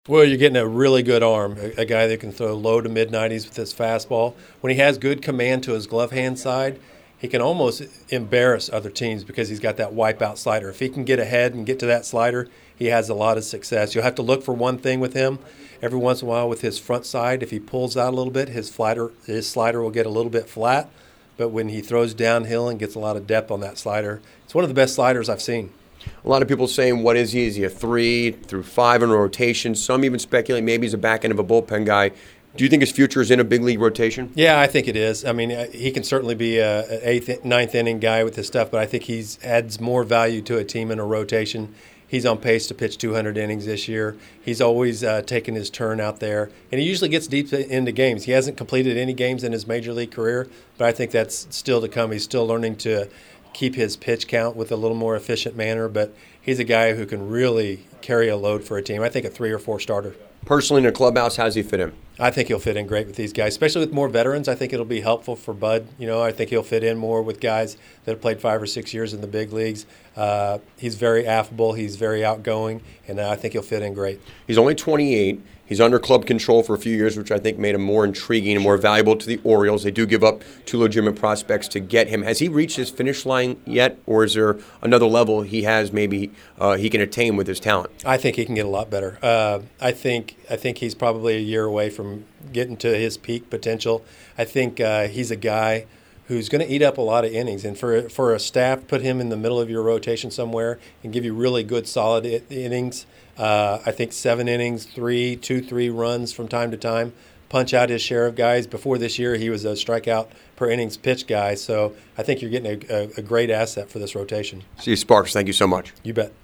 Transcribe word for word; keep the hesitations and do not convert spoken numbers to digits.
Well, you're getting a really good arm, a, a guy that can throw low to mid nineties with his fastball. When he has good command to his glove hand side, he can almost embarrass other teams because he's got that wipeout slider. If he can get ahead and get to that slider, he has a lot of success. You'll have to look for one thing with him. Every once in a while with his front side, if he pulls out a little bit, his slider, his slider will get a little bit flat. But when he throws downhill and gets a lot of depth on that slider, it's one of the best sliders I've seen. A lot of people saying, what is he? Is he a three through five in a rotation? Some even speculate maybe he's a back end of a bullpen guy. Do you think his future is in a big league rotation? Yeah, I think it is. I mean, he can certainly be a, an eighth, ninth inning guy with his stuff, but I think he adds more value to a team in a rotation. He's on pace to pitch two hundred innings this year. He's always uh, taking his turn out there, and he usually gets deep into games. He hasn't completed any games in his major league career, but I think that's still to come. He's still learning to keep his pitch count with a little more efficient manner, but he's a guy who can really carry a load for a team. I think a three or four starter. Personally, in a clubhouse, how does he fit in? I think he'll fit in great with these guys, especially with more veterans. I think it'll be helpful for Bud. You know, I think he'll fit in more with guys that have played five or six years in the big leagues. Uh, he's very affable. He's very outgoing, and I think he'll fit in great. He's only twenty-eight. He's under club control for a few years, which I think made him more intriguing and more valuable to the Orioles. They do give up two legitimate prospects to get him. Has he reached his finish line yet, or is there another level he has maybe uh, he can attain with his talent? I think he can get a lot better. Uh, I think I think he's probably a year away from getting to his peak potential. I think uh, he's a guy who's going to eat up a lot of innings. And for for a staff, put him in the middle of your rotation somewhere and give you really good, solid I- innings. Uh, I think seven innings, three, two, three runs from time to time, punch out his share of guys. Before this year, he was a strikeout per innings pitch guy. So I think you're getting a, a, a great asset for this rotation. Steve Sparks, thank you so much. You bet.